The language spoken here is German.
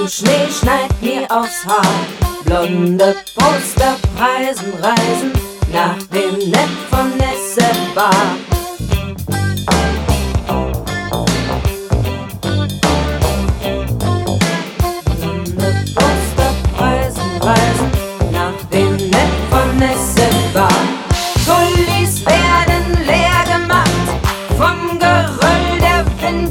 Schnee schneit mir aufs Haar. Blonde Poster preisen Reisen nach dem Nett von Nessebar. Blonde Poster preisen Reisen nach dem Nett von Nessebar.